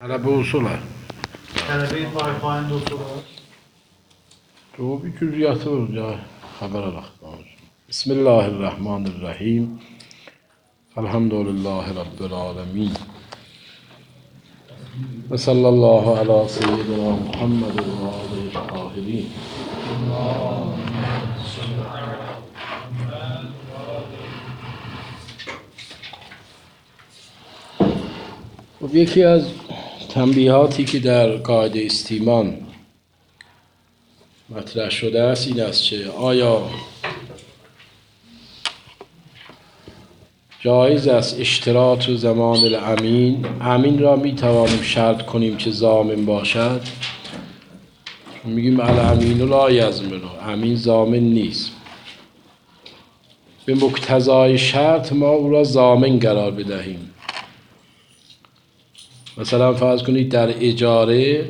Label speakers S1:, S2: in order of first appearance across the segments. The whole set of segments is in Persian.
S1: Tələbə usular.
S2: Tələbə ifadə usular.
S1: O bir cüziyyatı var ya, xəbər alaq. Bismillahirrahmanirrahim. Elhamdülillahi Rabbil alemin. Və sallallahu ala seyyidina Muhammedin və alihi tahirin. خب یکی از تنبیهاتی که در قاعده استیمان مطرح شده است این است که آیا جایز است اشتراط و زمان الامین، امین را می توانیم شرط کنیم که ضامن باشد؟ میگیم الامین لا یضمن، امین ضامن نیست. به مقتضای شرط ما او را ضامن قرار بدهیم. مثلا فرض کنید در اجاره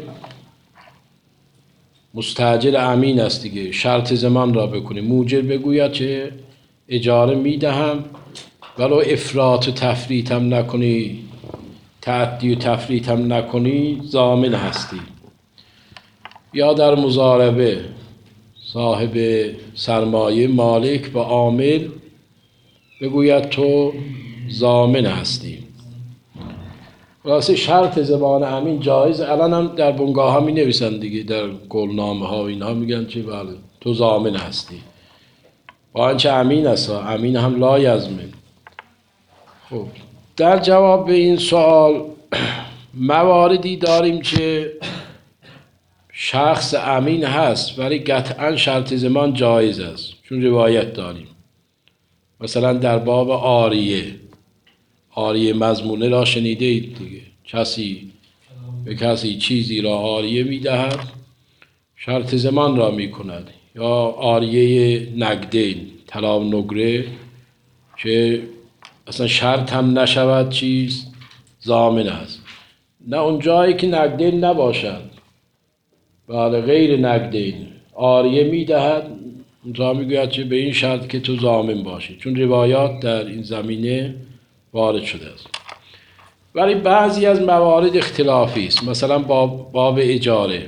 S1: مستاجر امین است دیگه، شرط زمان را بکنیم، موجر بگوید که اجاره میدهم ولو افراط و تفریط هم نکنی، تعدی و تفریط هم نکنی، ضامن هستی. یا در مضاربه صاحب سرمایه مالک با عامل بگوید تو ضامن هستی. واسه شرط زمان امین جایز. الان هم در بنگاه ها می نویسن دیگه، در قولنامه ها و اینها میگن که بله تو ضامن هستی، با اینکه امین است، امین هم لا یضمن. خب در جواب به این سوال مواردی داریم که شخص امین هست ولی قطعا شرط زمان جایز است، چون روایت داریم. مثلا در باب عاریه مضمونه را شنیده اید دیگه، کسی به کسی چیزی را عاریه میدهد، شرط زمان را میکند. یا عاریه نقدین، طلا و نقره، که اصلا شرط هم نشود چیز، ضامن است. نه اون جایی که نقدین نباشد، بله غیر نقدین عاریه میدهد، اونجا میگوید که به این شرط که تو ضامن باشی، چون روایات در این زمینه وارد شده است. ولی بعضی از موارد اختلافی است. مثلا باب اجاره،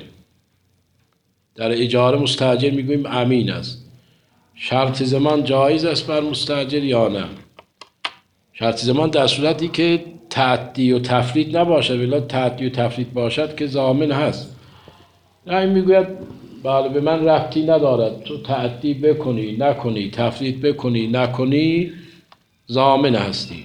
S1: در اجاره مستاجر میگویم امین است، شرط زمان جایز است بر مستاجر یا نه؟ شرط زمان در صورتی که تعدی و تفریط نباشد، ولی تعدی و تفریط باشد که ضامن هست. نه این میگوید بله به من ربطی ندارد، تو تعدی بکنی نکنی، تفریط بکنی نکنی، ضامن هستی.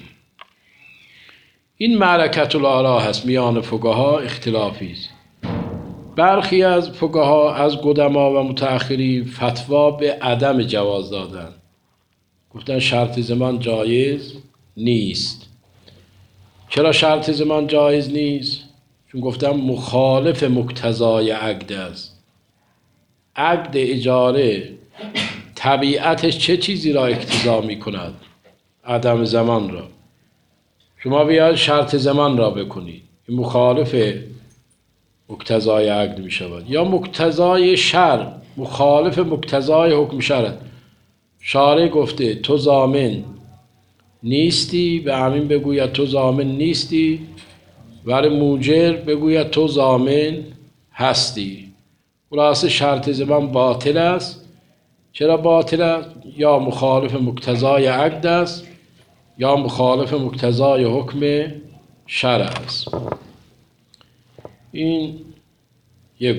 S1: این معرکة الآراء هست، میان فقها اختلافی است. برخی از فقها از قدما و متأخرین فتوا به عدم جواز دادن، گفتن شرط زمان جایز نیست. چرا شرط زمان جایز نیست؟ چون گفتن مخالف مقتضای عقد است. عقد اجاره طبیعتش چه چیزی را اقتضا می کند؟ عدم زمان را. شما بیاید شرط زمان را بکنید، این مخالف مقتضای عقد می شود. یا مقتضای شرع مخالف مقتضای حکم شرع. شارع گفته تو ضامن نیستی، به امین بگوید تو ضامن نیستی، ولی موجر بگوید تو ضامن هستی. خلاصه شرط زمان باطل است. چرا باطل است؟ یا مخالف مقتضای عقد است یا مخالف مقتضای حکم شرع است. این یک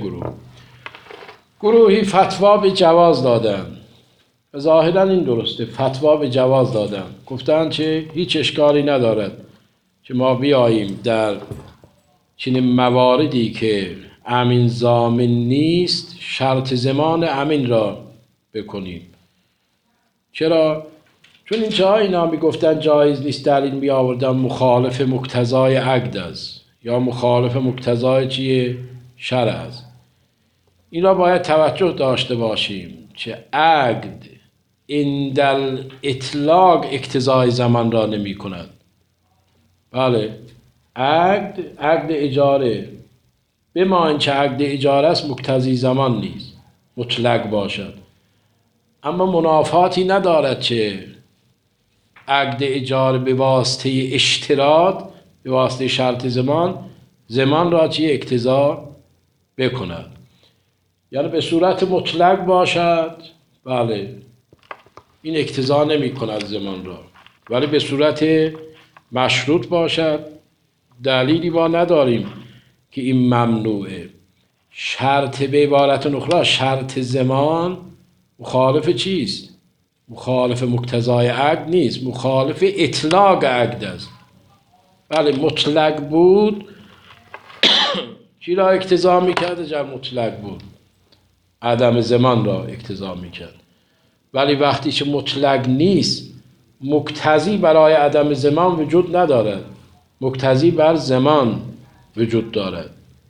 S1: گروهی فتوا به جواز دادن. ظاهرا این درسته، فتوا به جواز دادن، گفتن که هیچ اشکالی ندارد که ما بیاییم در چنین مواردی که امین ضامن نیست شرط زمان امین را بکنیم. چرا؟ چون اینجا اینا میگفتن جایز نیست، دلیل می آوردن مخالف مقتضای عقد است یا مخالف مقتضای چیه؟ شرع است. این را باید توجه داشته باشیم که عقد عند الاطلاق اقتضای زمان را نمی کند. بله عقد اجاره به ما اینکه عقد اجاره است مقتضی زمان نیست، مطلق باشد، اما منافاتی ندارد که عقد اجاره به واسطه اشتراط، به واسطه شرط زمان زمان را چی اقتضا بکند. یعنی به صورت مطلق باشد، بله این اقتضا نمی کند زمان را، ولی به صورت مشروط باشد دلیلی ما نداریم که این ممنوعه. شرط به عبارت اخرى شرط زمان مخالف چیست؟ مخالف مقتضای عقد نیست، مخالف اطلاق عقد است. بله مطلق بود چی را اقتضا میکرد؟ جب مطلق بود عدم زمان را اقتضا میکرد. ولی وقتی که مطلق نیست مقتضی برای عدم زمان وجود ندارد، مقتضی بر زمان وجود دارد.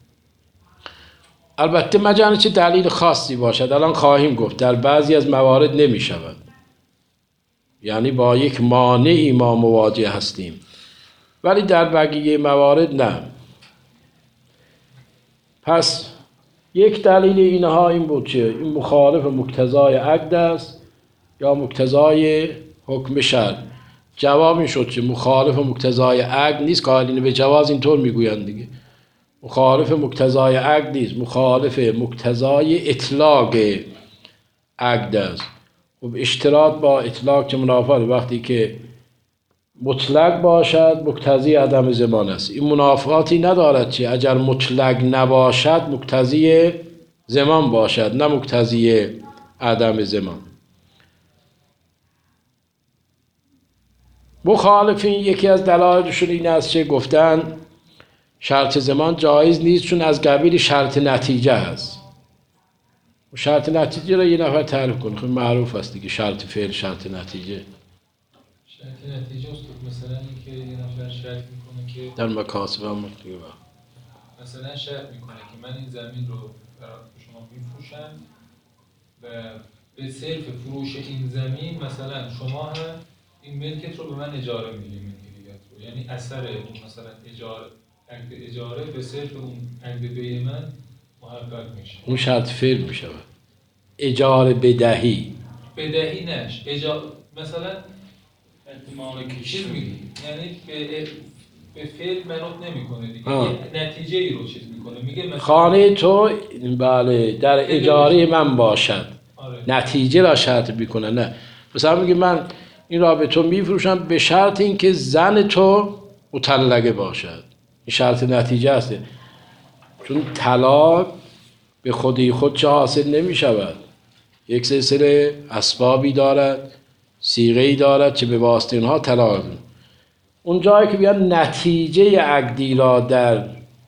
S1: البته مجال چه دلیل خاصی باشد الان خواهیم گفت، در بعضی از موارد نمی شود، یعنی با یک مانعی ما مواجه هستیم، ولی در بقیه موارد نه. پس یک دلیل اینها این بود که این مخالف مقتضای عقد است یا مقتضای حکم شرع. جواب این شد که مخالف مقتضای عقد نیست، قائلین به جواز اینطور میگویند دیگه، مخالف مقتضای عقد نیست، مخالف مقتضای اطلاق عقد است. خب اشتراط با اطلاق چه منافات؟ وقتی که مطلق باشد مقتضی عدم زمان است. این منافاتی ندارد که اگر مطلق نباشد مقتضی زمان باشد، نه مقتضی عدم زمان. مخالفین یکی از دلایلشون این است که گفتن شرط زمان جایز نیست چون از قبیل شرط نتیجه است. شرط نتیجه را یه نفر تعریف کنه، خب معروف است دیگه، شرط فعل شرط نتیجه.
S3: شرط نتیجه است مثلا اینکه یه نفر شرط میکنه که
S1: در مکاسب هم دیگه
S3: مثلا شرط میکنه که من این زمین رو برای شما میفروشم و به صرف فروش این زمین مثلا شما هم این ملکت رو به من اجاره میدید، یعنی اثر اون مثلا اجاره عقد اجاره به صرف اون عقد بیع من محقق میشه. اون
S1: شرط فعل میشه. اجاره بدهی
S3: نش مثلا احتمال چیز میگی، یعنی به فعل منوط نمیکنه دیگه، نتیجه ای رو چیز میکنه، میگه مثلا
S1: خانه تو بله در اجاره من باشد. آره. نتیجه را شرط میکنه. نه مثلا میگه من این را به تو میفروشم به شرط اینکه زن تو مطلقه باشد. این شرط نتیجه است، چون طلاق به خودی خود چه حاصل نمی شود، یک سلسله اسبابی دارد، صیغه‌ای دارد که به واسطه اینها طلاق. اون جایی که بیان نتیجه عقدی را در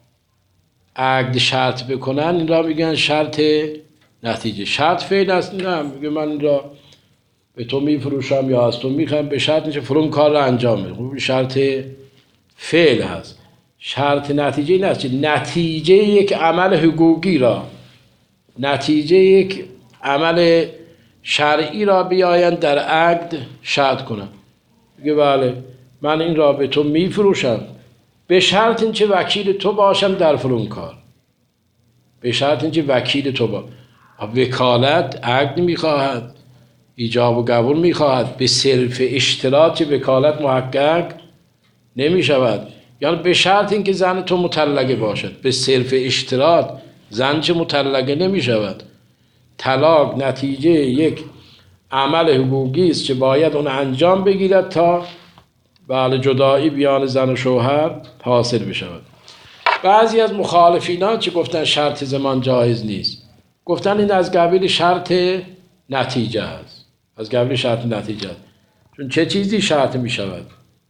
S1: عقد شرط بکنن این را میگن شرط نتیجه. شرط فعل است، نه میگه من این را به تو میفروشم یا از تو میخوام به شرط که فلان کار را انجام بده. خب شرط فعل هست. شرط نتیجه این است که نتیجه یک عمل حقوقی را، نتیجه یک عمل شرعی را بیایند در عقد شرط کنند. میگه بله من این را به تو میفروشم به شرط اینکه وکیل تو باشم در فلان کار، به شرط اینکه وکیل تو با وکالت عقد میخواهد، ایجاب و قبول میخواهد، به صرف اشتراط وکالت محقق نمیشود. یعنی به شرط اینکه زن تو مطلقه باشد، به صرف اشتراط زن چه مطلقه نمیشود. طلاق نتیجه یک عمل حقوقی است که باید اون انجام بگیرد تا بعد جدایی بیان زن و شوهر حاصل بشود. بعضی از مخالفینا که گفتن شرط زمان جایز نیست، گفتن این از قبیل شرط نتیجه است، از قبیل شرط نتیجه است. چون چه چیزی شرط می شود؟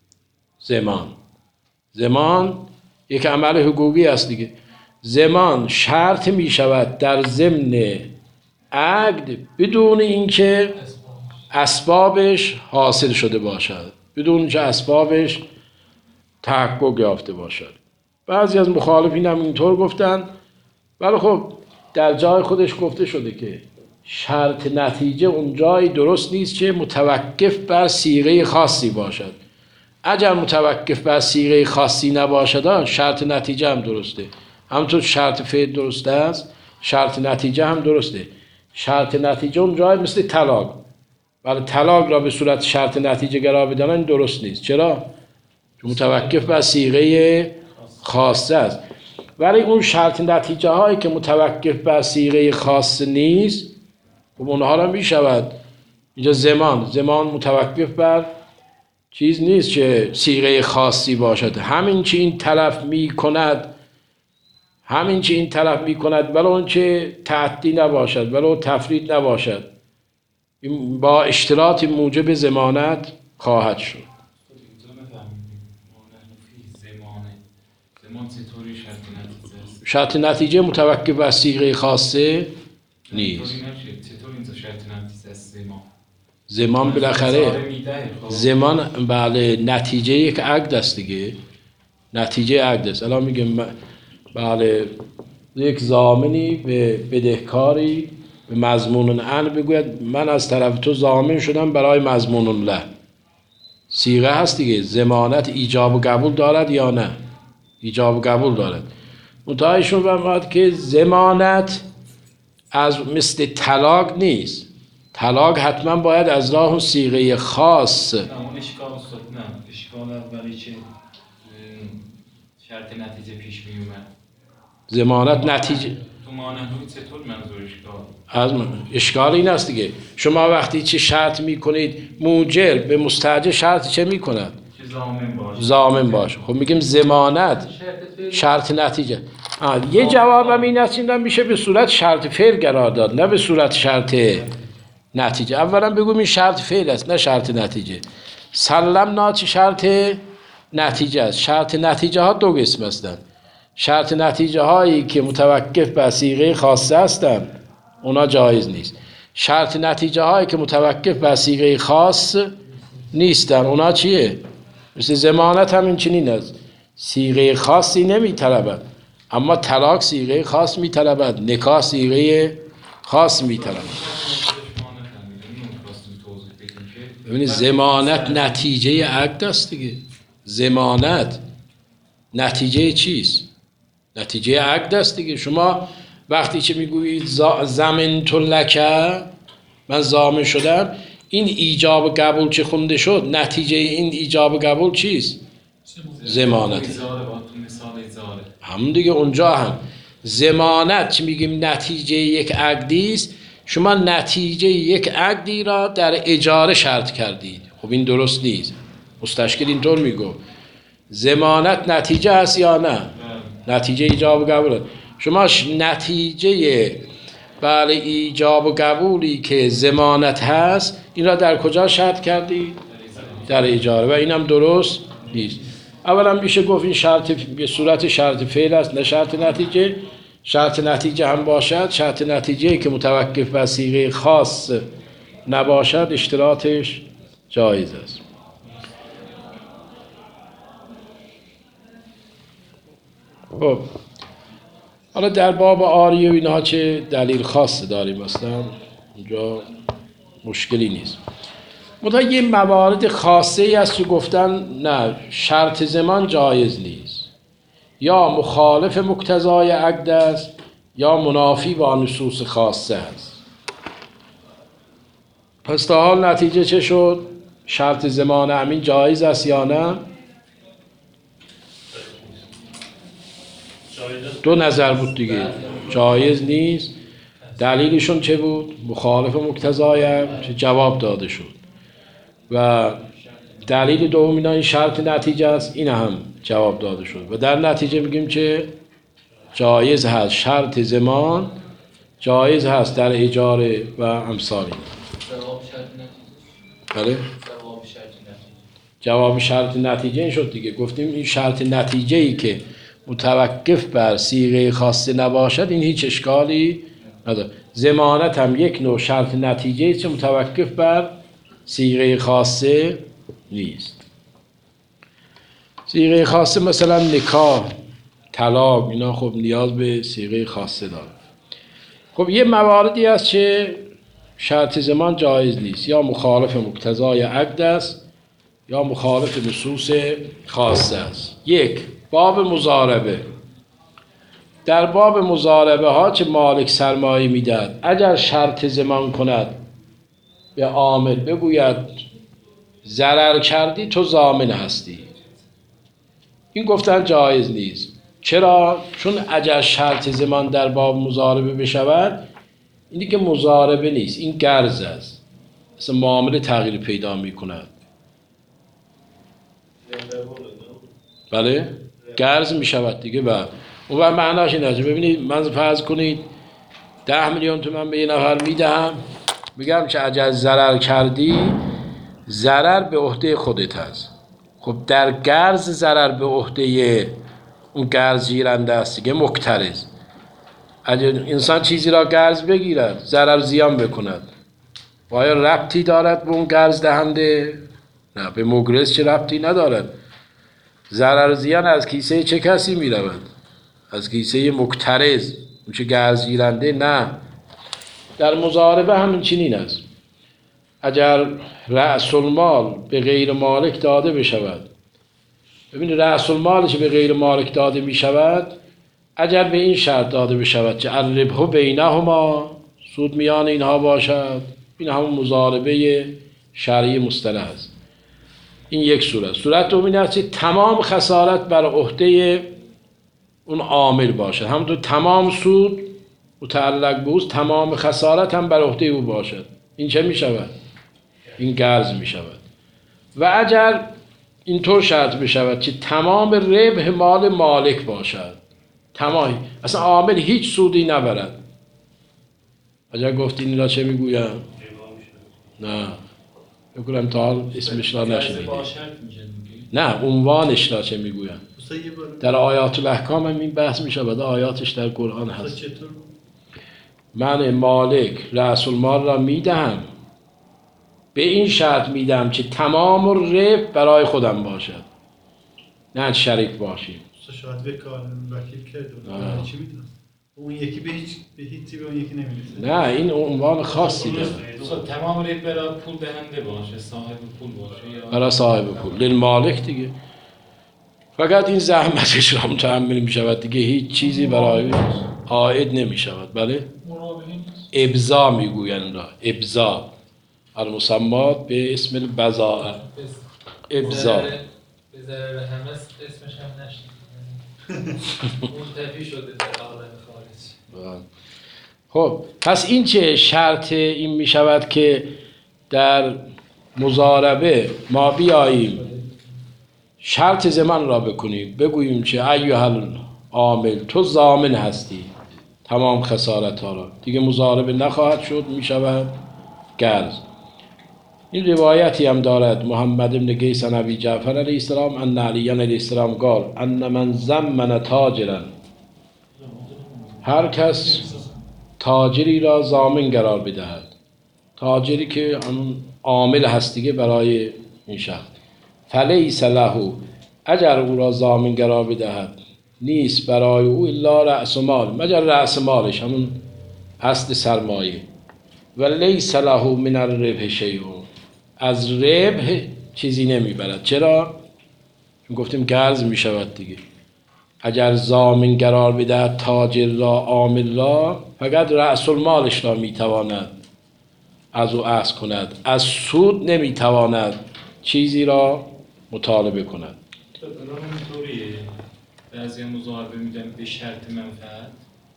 S1: زمان یک عمل حقوقی است دیگه. زمان شرط می شود در ضمن عقد بدون اینکه اسبابش حاصل شده باشد، بدون اینکه اسبابش تحقق یافته باشد. بعضی از مخالفین هم اینطور گفتن، ولی خب در جای خودش گفته شده که شرط نتیجه اون جایی درست نیست که متوقف بر صیغه خاصی باشد. اگر متوقف بر صیغه خاصی نباشد شرط نتیجه هم درسته. همونطور شرط فعل درسته است، شرط نتیجه هم درسته. شرط نتیجه اون جای مثل طلاق، ولی طلاق را به صورت شرط نتیجه قرار بدن این درست نیست. چرا؟ چون متوقف بر صیغه خاصه است. ولی اون شرط نتیجه هایی که متوقف بر صیغه خاص نیست خب اونها را می شود اینجا زمان متوقف بر چیز نیست که صیغه خاصی باشد. همین چی این طرف می کند ولو اون چه تعدی نباشد ولو تفرید نباشد، این با اشتراط موجب ضمانت خواهد شد. شرط نتیجه متوقف بر صیغه خاصه نیست. زمان بالاخره بله نتیجه یک عقد است دیگه، نتیجه عقد است. الان میگم بله یک ضامنی به بدهکاری به مضمون ان بگوید من از طرف تو ضامن شدم برای مضمون له، صیغه هست دیگه. ضمانت ایجاب و قبول دارد یا نه؟ ایجاب و قبول دارد. منتهایشون فرمود که ضمانت از مثل طلاق نیست. طلاق حتما باید از راه اون صیغه خاص.
S4: نه اون اشکال استاد، نه اشکال اولی چه شرط نتیجه پیش می اومد.
S1: ضمانت نتیجه
S4: تو مانعوی چطور منظور
S1: از
S4: اشکال؟
S1: اشکال این است دیگه، شما وقتی چه شرط میکنید موجر به مستاجر شرط چه میکند؟ ضامن باشه. خب میگیم ضمانت شرط نتیجه. یه جوابم این است این میشه به صورت شرط فعل قرار داد نه به صورت شرط نتیجه. اولا بگویم این شرط فعل است نه شرط نتیجه. سلمنا چه شرط نتیجه است. شرط نتیجه ها دو قسم هستند. شرط نتیجه هایی که متوقف بر صیغه خاصه هستند اونا جایز نیست. شرط نتیجه هایی که متوقف بر صیغه خاص نیستن اونا چیه؟ مثل ضمانت هم این چنین است، صیغه خاصی نمیطلبد، اما طلاق صیغه خاص میطلبد، نکاح صیغه خاص میطلبد. ببینید ضمانت نتیجه عقد است دیگه. ضمانت نتیجه چیست؟ نتیجه عقد است دیگه. شما وقتی که میگویید ضمنت لک، من ضامن شدم، این ایجاب و قبول چه خونده شد؟ نتیجه این ایجاب و قبول چیست؟ ضمانت. همون دیگه اونجا هم ضمانت چی میگیم؟ نتیجه یک عقدی است. شما نتیجه یک عقدی را در اجاره شرط کردید. خب این درست نیست. مستشکل اینطور میگو ضمانت نتیجه هست یا نه؟ نتیجه ایجاب و قبول. شما نتیجه بله ایجاب و قبولی که ضمانت هست این را در کجا شرط کردید؟ در اجاره. و اینم درست نیست. اولا میشه گفت این شرط به صورت شرط فعل است نه شرط نتیجه. شرط نتیجه هم باشد، شرط نتیجه که متوقف بر صیغه خاص نباشد اشتراطش جایز است. خب حالا در باب عاریه و اینها چه دلیل خاص داریم اصلا اونجا مشکلی نیست. منتها یه موارد خاصه ای است که گفتن نه شرط زمان جایز نیست، یا مخالف مقتضای عقد است یا منافی با نصوص خاصه است. پس تا حال نتیجه چه شد؟ شرط زمان همین جایز است یا نه؟ دو نظر بود دیگه. جایز نیست. دلیلشون چه بود؟ مخالف مقتضای عقد جواب داده شد. و دلیل دوم اینا این شرط نتیجه است، این هم جواب داده شد. و در نتیجه میگیم که جایز هست شرط زمان، جایز هست در اجاره و امثالی. بله؟ جواب شرط نتیجه این شد دیگه. گفتیم این شرط نتیجه ای که متوقف بر صیغه خاصه نباشد این هیچ اشکالی نداره. ضمانت هم یک نوع شرط نتیجه است که متوقف بر صیغه خاصه نیست. صیغه خاصه مثلا نکاح، طلاق، اینا خب نیاز به صیغه خاصه داره. خب یه مواردی هست که شرط زمان جایز نیست، یا مخالف مقتضای عقد است یا مخالف نصوص خاصه است. یک، باب مضاربه. در باب مضاربه ها چه مالک سرمایه میدهد اگر شرط زمان کند به عامل بگوید ضرر کردی تو ضامن هستی، این گفتن جایز نیست. چرا؟ چون اگر شرط زمان در باب مضاربه بشود این دیگه مضاربه نیست، این گرز است، اصلا معامله تغییر پیدا می کند. بله؟ گرز می شود دیگه. و اون وقت معناش این است. ببینید من فرض کنید 10 میلیون تومان به یه نفر میدهم، میگم که اگر ضرر کردی ضرر به عهده خودت هست. خب در گرز ضرر به عهده اون گرز گیرنده است دیگه، مقترض. اگر انسان چیزی را قرض بگیرد ضرر زیان بکند، آیا ربطی دارد به اون قرض دهنده؟ نه، به مقرض چه ربطی ندارد. ضرر زیان از کیسه چه کسی می رود؟ از کیسه مقترض، اون چه قرض گیرنده. نه، در مضاربه همین چنین است. اگر رأس المال به غیر مالک داده بشود، ببینید رأس المالش به غیر مالک داده می شود اگر به این شرط داده بشود که الربح بینهما، سود میان اینها باشد، این همون مضاربه شرعی مصطلح است. این یک صورت. صورت دومی است که تمام خسارت بر عهده اون عامل باشد، همونطور تمام سود متعلق به اوست، تمام خسارت هم بر عهده او باشد. این چه می شود؟ این قرض می شود. و اگر اینطور شرط بشود که تمام ربح مال مالک باشد، تمام، اصلا عامل هیچ سودی نبرد، اگر گفتین این را چه میگویم؟ نه بکنم تا حال اسمش را نشنیدید. نه، عنوانش را چه میگویم؟ در آیات الاحکام هم این بحث میشود، آیاتش در قرآن هست. من مالک رأس المال را میدهم، به این شرط میدم که تمام ربح برای خودم باشد، نه شریک باشیم.
S2: شاید وکیل کرده چی میدونم، اون یکی به هیچی به اون یکی نمیرسه.
S1: نه، این عنوان خاصی داره.
S4: تمام ربح برای پول دهنده باشه، صاحب پول باشه،
S1: برای صاحب پول، للمالک دیگه. فقط این زحمتش را متحمل می شود دیگه، هیچ چیزی برای عائد نمی شود. بله؟ ابزا می گوین را، ابزا المسمات به اسم البضاعه، ابزا.
S3: به ضرر همه اسمش هم نشنید، منتفی شده در عالم خارج.
S1: خب پس این چه شرط این می شود که در مضاربه ما بیاییم شرط زمان را بکنیم، بگوییم که ایها العامل تو ضامن هستی تمام خسارت ها را، دیگه مضاربه نخواهد شد، می شود قرض. این روایتی هم دارد محمد بن قیس عن ابی جعفر علیه السلام ان علی علیه السلام قال ان من ضمن تاجرا، هر کس تاجری را ضامن قرار بدهد، تاجری که عامل هست دیگه برای این شخص، فلیس له، اگر او را ضامن قرار بدهد نیست برای او الا رأس مال، مگر رأس مالش، همون اصل سرمایه، و لیس له من الربح شیء، از ربح چیزی نمیبرد. چرا؟ چون گفتیم قرض میشود دیگه. اگر ضامن قرار بدهد تاجر را، عامل را، فقط رأس المالش را میتواند از او اخذ کند، از سود نمیتواند چیزی را مطالبه کند.
S4: الان اینطوریه، بعضی مضاربه میدن به شرط منفعت.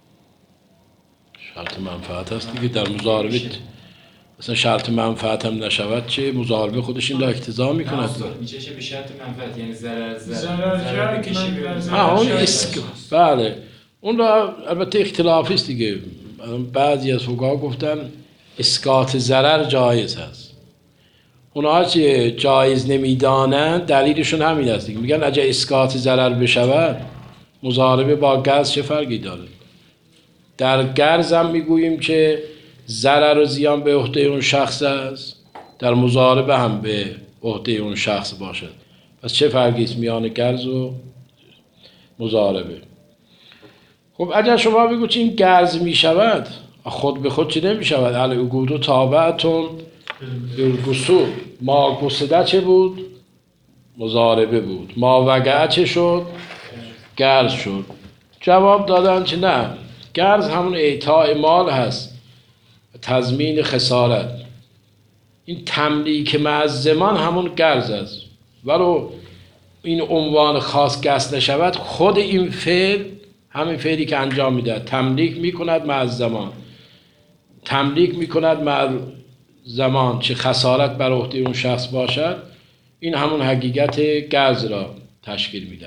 S1: شرط منفعت هست دیگه در مضاربه. مثلا شرط منفعت هم نشود چه مضاربه خودش این را اقتضا میکند.
S4: میشه به شرط منفعت، یعنی ضرر بکشی به
S1: اون بله، اون را البته اختلافی است دیگه. بعضی از فقها گفتن اسقاط ضرر جایز هست. اونها که جایز نمیدانند دلیلشون همین است دیگه، میگن اگه اسقاط ضرر بشود مضاربه با قرض چه فرقی داره. در قرض هم میگوییم که ضرر و زیان به عهده اون شخص است، در مضاربه هم به عهده اون شخص باشد. پس چه فرقی است میان قرض و مضاربه؟ خب اگر شما بگو که این قرض میشود، خود به خود چه نمیشود؟ العقود تابعتون بالقصود، ما قصده چه بود؟ مضاربه بود. ما وقعه چه شد؟ قرض شد. جواب دادن که نه، قرض همون اعطاء مال هست، تضمین خسارت. این تملیک مع الضمان همون قرض است، ولو این عنوان خاص گست نشود، خود این فعل، همین فعلی که انجام میده، تملیک میکند مع زمان، تملیک میکند مع زمان، چه خسارت بر عهده اون شخص باشد، این همون حقیقت گز را تشکیل میده.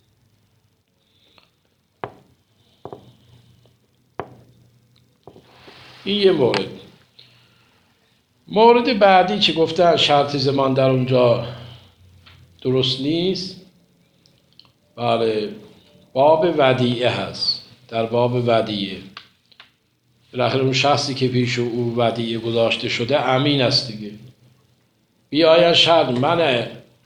S1: این یه مورد. مورد بعدی که گفتن شرط زمان در اونجا درست نیست، بله، باب ودیعه هست. در باب ودیعه بالاخره اون شخصی که پیش او ودیعه گذاشته شده امین است دیگه. بیاید شرط من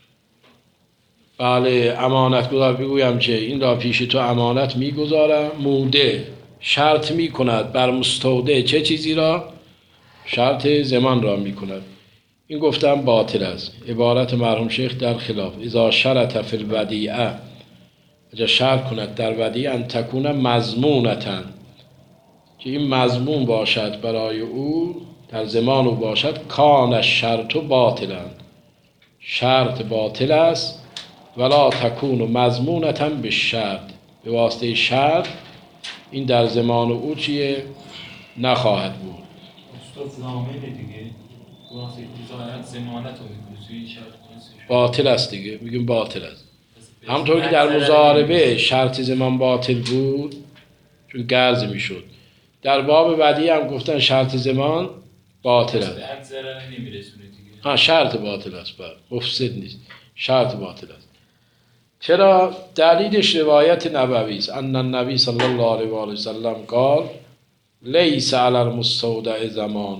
S1: بله امانت گذار بگویم که این را پیش تو امانت میگذارم، موده شرط میکند بر مستودع چه چیزی را؟ شرط زمان را میکند. این گفتم باطل است. عبارت مرحوم شیخ در خلاف اذا شرط فی الودیعه، اجا شرط کند در ودیعه ان تکون مضمونتا، که این مضمون باشد برای او، در زمان او باشد، کان الشرط باطلا، شرط باطل است، ولا تکون مضمونتا بالشرط، به واسطه شرط این در زمان او چیه؟ نخواهد بود.
S4: استاد زامنه دیگه، واسه ظاهرت زمانت رو میکنه توی این شرط کنسش
S1: باطل است دیگه، میگیم باطل است. همونطور که در مضاربه شرط زمان باطل بود چون گرز میشد، در باب ودیعه هم گفتن شرط زمان باطل است.
S4: حد ضرر نمیرسونه دیگه.
S1: شرط باطل است، مفسد نیست، شرط باطل است. چرا؟ دلیلش روایت نبوی است. ان النبی صلی الله علیه و آله و سلم قال لیس علی المستودع زمان،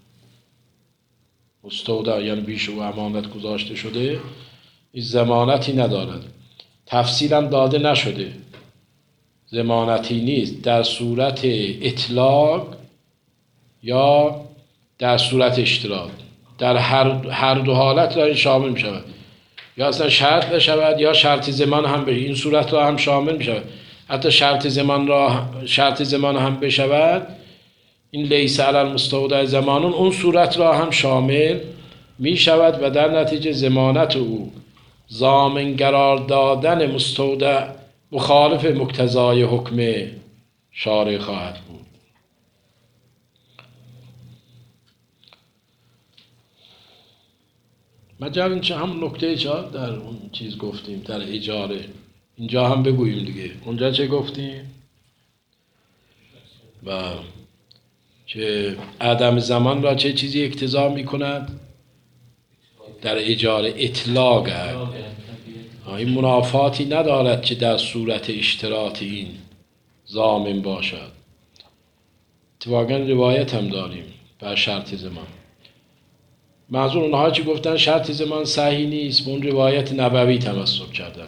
S1: مستودع یعنی بیش او امانت گذاشته شده، این ضمانتی ندارد. تفصیلا داده نشده، ضمانتی نیست در صورت اطلاق یا در صورت اشتراط. در هر دو حالت را این شامل می شود، یا اصلا شرط بشود یا شرط زمان هم به این صورت را هم شامل می شود. حتی شرط زمان هم بشود، این لیس علی المستودع زمانون اون صورت را هم شامل می شود و در نتیجه ضمانت او ضامن قرار دادن مستودع مخالف مقتضای حکم شارع خواهد بود. مجال اینچه هم نکته چه در اون چیز گفتیم در اجاره، اینجا هم بگوییم دیگه. اونجا چه گفتیم؟ و که عدم زمان را چه چیزی اقتضا می کند؟ در اجاره اطلاق هست. این منافاتی ندارد که در صورت اشتراط این ضامن باشد. اتفاقا روایت هم داریم بر شرط زمان. منظور اونها که گفتن شرط زمان صحیح نیست، به اون روایت نبوی تمسک کردن.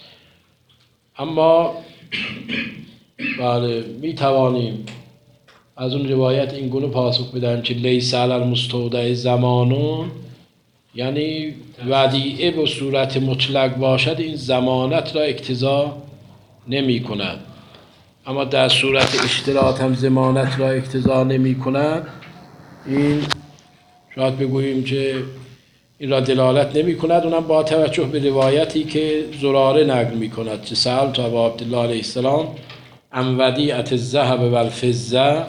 S1: اما بله می توانیم از اون روایت این گونه پاسخ بدهیم که لیس علی المستودع زمانون، یعنی ودیعه به صورت مطلق باشد این ضمانت را اقتضا نمی کند، اما در صورت اشتراط هم ضمانت را اقتضا نمی کند. این شاید بگوییم که این را دلالت نمی کند، اونم با توجه به روایتی که زراره نقل می کند که سألت ابا عبدالله علیه السلام عن ودیعة الذهب و الفضة،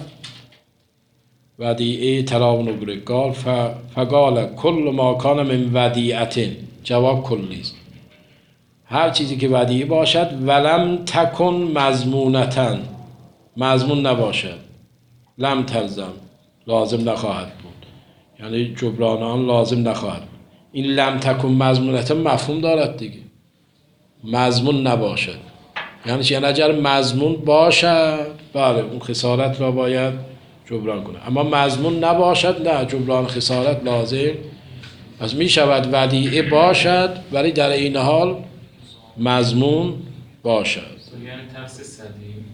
S1: ودیعه طلا و نقره، قال فقال کل ما کان من ودیعة، جواب کلی است، هر چیزی که ودیعه باشد ولم تکن مضمونتا، مضمون نباشد، لم تلزم، لازم نخواهد بود، یعنی جبران آن لازم نخواهد بود. این لم تکن مضمونتا مفهوم دارد دیگه، مضمون نباشد یعنی چی؟ یعنی اگر مضمون باشد بله اون خسارت را باید جبران کنه، اما مضمون نباشد نه، جبران خسارت لازم. پس می شود ودیعه باشد ولی در این حال مضمون باشد.
S4: یعنی تخصیص صدیم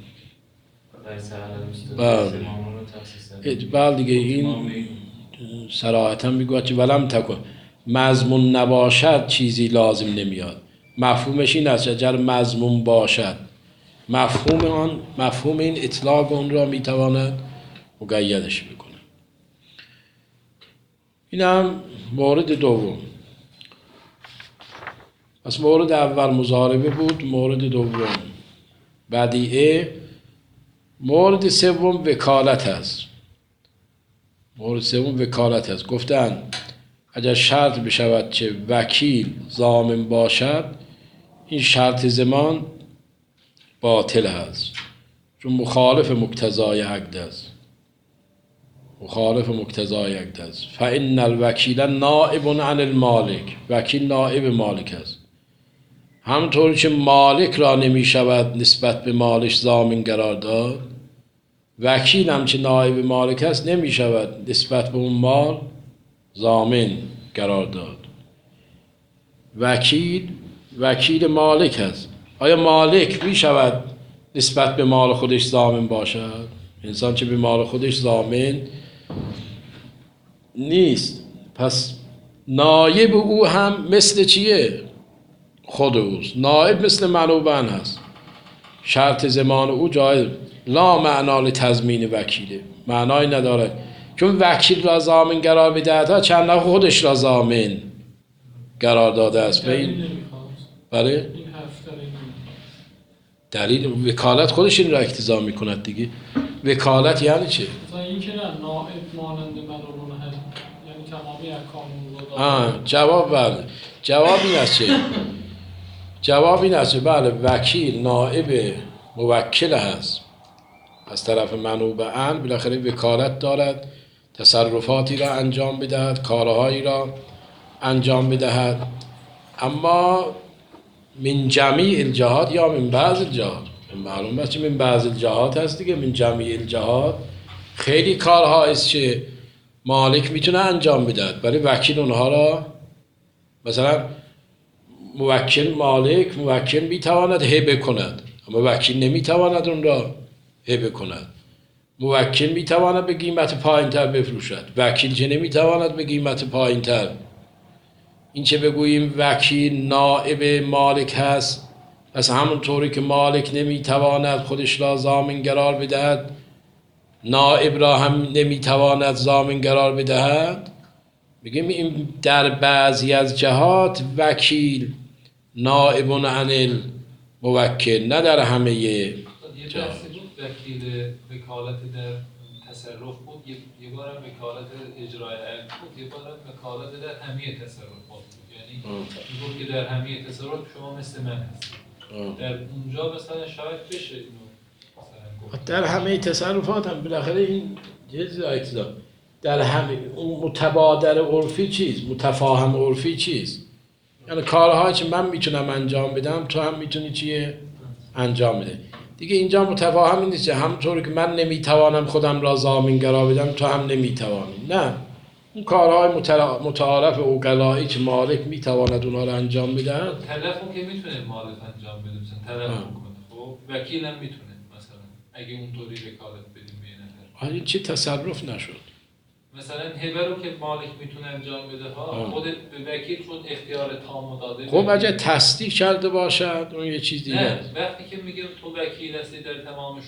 S1: بله دیگه، این صراحتا میگوید که ولم تکن، مضمون نباشد چیزی لازم نمیاد. مفهومش این است اگر مضمون باشد، مفهوم این اطلاق اون را میتواند مقیدش بکنه. این هم مورد دوم. پس مورد اول مضاربه بود، مورد دوم بدیعه، مورد سوم وکالت است. مورد سوم وکالت است. گفتن اگر شرط بشود که وکیل ضامن باشد، این شرط ضمان باطل است، چون مخالف مقتضای عقد است. مخالف مقتضای عقد است. فإن الوکیل نائب عن المالک، وکیل نائب مالک است. همطور که مالک را نمی شود نسبت به مالش ضامن قرار داد، وکیل هم که نائب مالک است نمی شود نسبت به اون مال ضامن قرار داد. وکیل مالک است. آیا مالک می شود نسبت به مال خودش ضامن باشد؟ انسان که به مال خودش ضامن نیست. پس نایب او هم مثل چیه؟ خود اوست. نایب مثل منوبن هست. شرط ضمان او جایز لا معنا لتضمین وکیله، معنای نداره، چون وکیل را ضامن قرار بدهد چند نفر خودش را ضامن قرار داده است. بله؟ دلیل وکالت خودش این را اقتضا میکند دیگه. وکالت یعنی چه؟
S5: مثلا این که نه نائب مانند مدارون هم، یعنی تمامی احکام رو
S1: جواب بله. جواب این است چه؟ جواب این است بله، وکیل نائب موکل هست از طرف منوب عن، بالاخره وکالت دارد، تصرفاتی را انجام بدهد، کارهایی را انجام بدهد، اما من جمیع الجهات یا من بعض الجهات، معلوم است که من بعض الجهات هست دیگه. من جمیع الجهات خیلی کارها است که مالک میتونه انجام بدهد، ولی وکیل اونها را، مثلا موکل میتواند هبه کند، اما وکیل نمیتواند اون را هبه کند. موکل میتواند به قیمت پایینتر بفروشد، وکیل چه نمیتواند به قیمت پایینتر. این چه بگوییم وکیل نائب مالک هست، پس همونطوری که مالک نمیتواند خودش را ضامن قرار بدهد، نائب را هم نمیتواند ضامن قرار بدهد. بگیم این در بعضی از جهات وکیل نائب عن الموکل، نه در همه
S3: یه بحثی بود وکیل وکالت در تصرف بود، یه بار وکالت اجرای عقد بود، یه بار وکالت در همه تصرفات بود. یعنی میگفت که در همه تصرفات شما مثل من هستید. در اونجا مثلا شاید بشه اینو مثلا
S1: در همه تصرفات هم بالاخره این چیز اجزا در همه اون متبادر عرفی چیز، متفاهم عرفی چیز، یعنی کارهایی که من میتونم انجام بدم تو هم میتونی چیه انجام بده دیگه. اینجا متفاهم نیست همونطوری که من نمیتوانم خودم را ضامن قرار بدم تو هم نمیتوانی. نه، اون کارهای متعارف عقلایی که مالک میتواند اونها را انجام بده.
S3: تلفون که میتونه مالک انجام بده، مثلا تلفون کنه، خب وکیل هم میتونه مثلا اگه اونطوری وکالت بدیم به نفر.
S1: این چی تصرف نشد؟
S3: مثلا هبه رو که مالک میتونه انجام بده ها، خود به وکیل چون اختیار تام داده.
S1: خب اگه تصدیق کرده باشد اون یه چیز دیگه.
S3: نه، وقتی که میگم تو وکیل هستی در تمام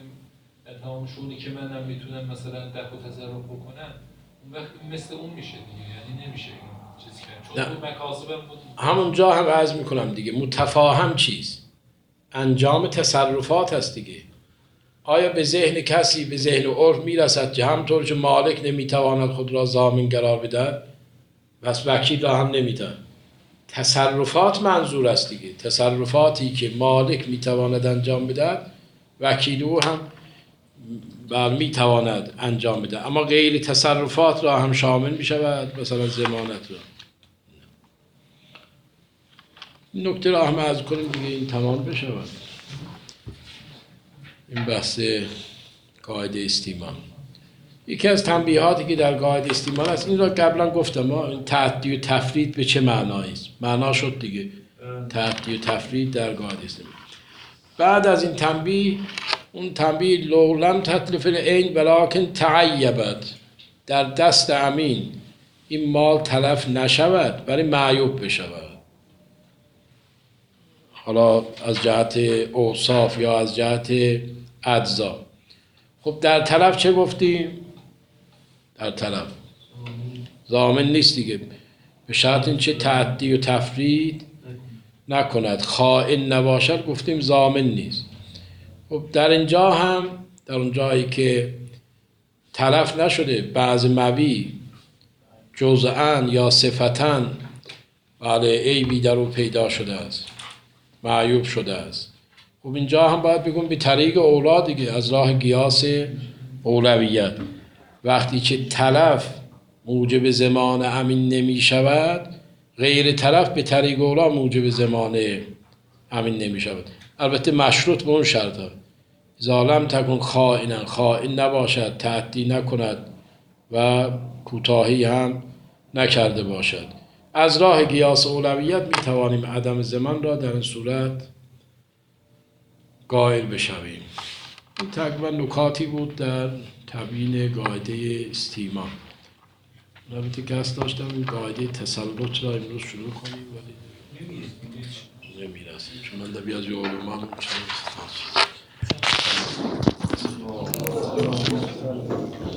S3: شئونی که منم میتونم مثلا دفع و تصرف بکنم، اون وقت مثل اون میشه دیگه. یعنی نمیشه این چیزی که چون تو مکاسبم بود.
S1: همونجا هم عرض میکنم دیگه، متفاهم چیز انجام تصرفات هست دیگه. آیا به ذهن کسی، به ذهن عرف میرسد که همطور که مالک نمیتواند خود را ضامن قرار بدهد پس وکیل را هم نمیتواند؟ تصرفات منظور است دیگه. تصرفاتی که مالک میتواند انجام بدهد وکیل او هم میتواند انجام بده، اما غیر تصرفات را هم شامل میشود، مثلا ضمانت را. این نکته را هم عرض کنیم دیگه، این تمام بشود این بحث قاعده استیمان. یکی از تنبیهاتی که در قاعده استیمان است، این را قبلا گفتم، این تعدی و تفرید به چه معنایی است. معنا شد دیگه، تعدی و تفرید در قاعده استیمان. بعد از این تنبیه، اون تنبیه لو لم تتلف العین ولکن تعیبت، در دست امین این مال تلف نشود ولی معیوب بشود، حالا از جهت اوصاف یا از جهت اجزا. خب در تلف چه گفتیم؟ در تلف ضامن نیست دیگه، به شرط این چه تعدی و تفرید نکند، خائن نباشد، گفتیم ضامن نیست. خب در اینجا هم در اون جایی که تلف نشده بعض موی جزءاً یا صفتاً بله عیبی در او پیدا شده است، معیوب شده است، خب اینجا هم باید بگم به طریق اولا دیگه، از راه قیاس اولویت. وقتی که تلف موجب ضمان امین نمی شود، غیر تلف به طریق اولا موجب ضمان امین نمی شود. البته مشروط به اون شرط ها، ظالم تکن خائنا، خائن نباشد، تعدی نکند و کوتاهی هم نکرده باشد. از راه قیاس اولویت می توانیم عدم ضمان را در این صورت قائل بشویم. این تقریبا نکاتی بود در تبیین قاعده استیما. البته قصد داشتم این قاعده تسلط را امروز شروع کنیم ولی نمیرسیم، چون من در بیازی علوم هم چند